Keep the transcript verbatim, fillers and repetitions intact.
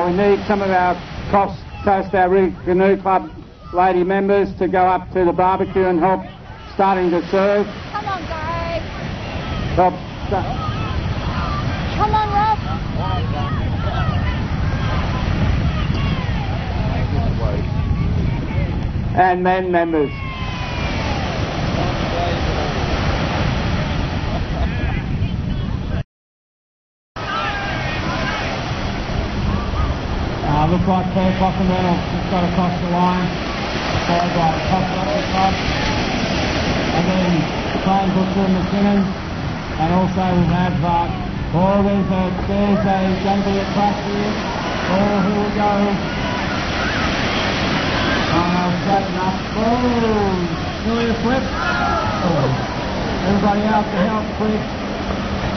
Uh, we need some of our Coast Our Canoe Club lady members to go up to the barbecue and help starting to serve. Come on, guys. Help. Start. Come on, Rob. And men members. Uh, looks like Claire Cockerman just got across the line, followed by Costa Club, and then Plain Butcher and McKinnon, and also we'll have uh, oh, there's a, there's a, going to be a crash here. Oh, here we go. Oh, straighten up. Oh, nearly a flip. Oh. Everybody out to help quick.